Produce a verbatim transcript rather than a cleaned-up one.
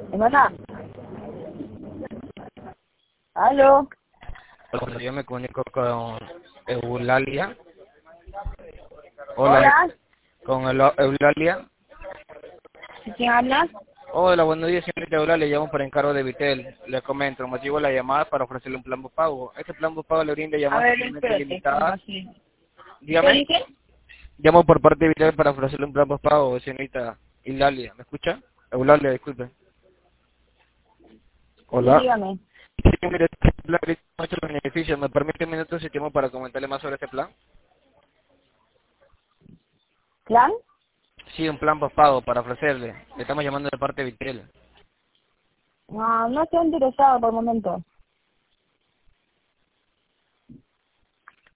Hermana. ¿Aló? Cuando yo me comunico con Eulalia. Hola. Hola. Con Eula- Eulalia. ¿Quién habla? Hola, buenos días, señorita Eulalia. Le llamo por encargo de Vitel. Le comento, el motivo de la llamada es para ofrecerle un plan pago. Este plan pago le brinda A llamadas ver, totalmente espérate, ¿cómo limitadas. así? ¿Qué Dígame. dice? Llamo por parte de Vitel para ofrecerle un plan pago, señorita Eulalia. ¿Me escucha? Eulalia, disculpe. Sí, Hola. dígame. Sí, mire, este plan tiene muchos beneficios. ¿Me permite un minuto de tiempo para comentarle más sobre este plan? ¿Plan? Sí, un plan pago para ofrecerle. Le estamos llamando de parte de Vitel. No, no estoy interesado por el momento.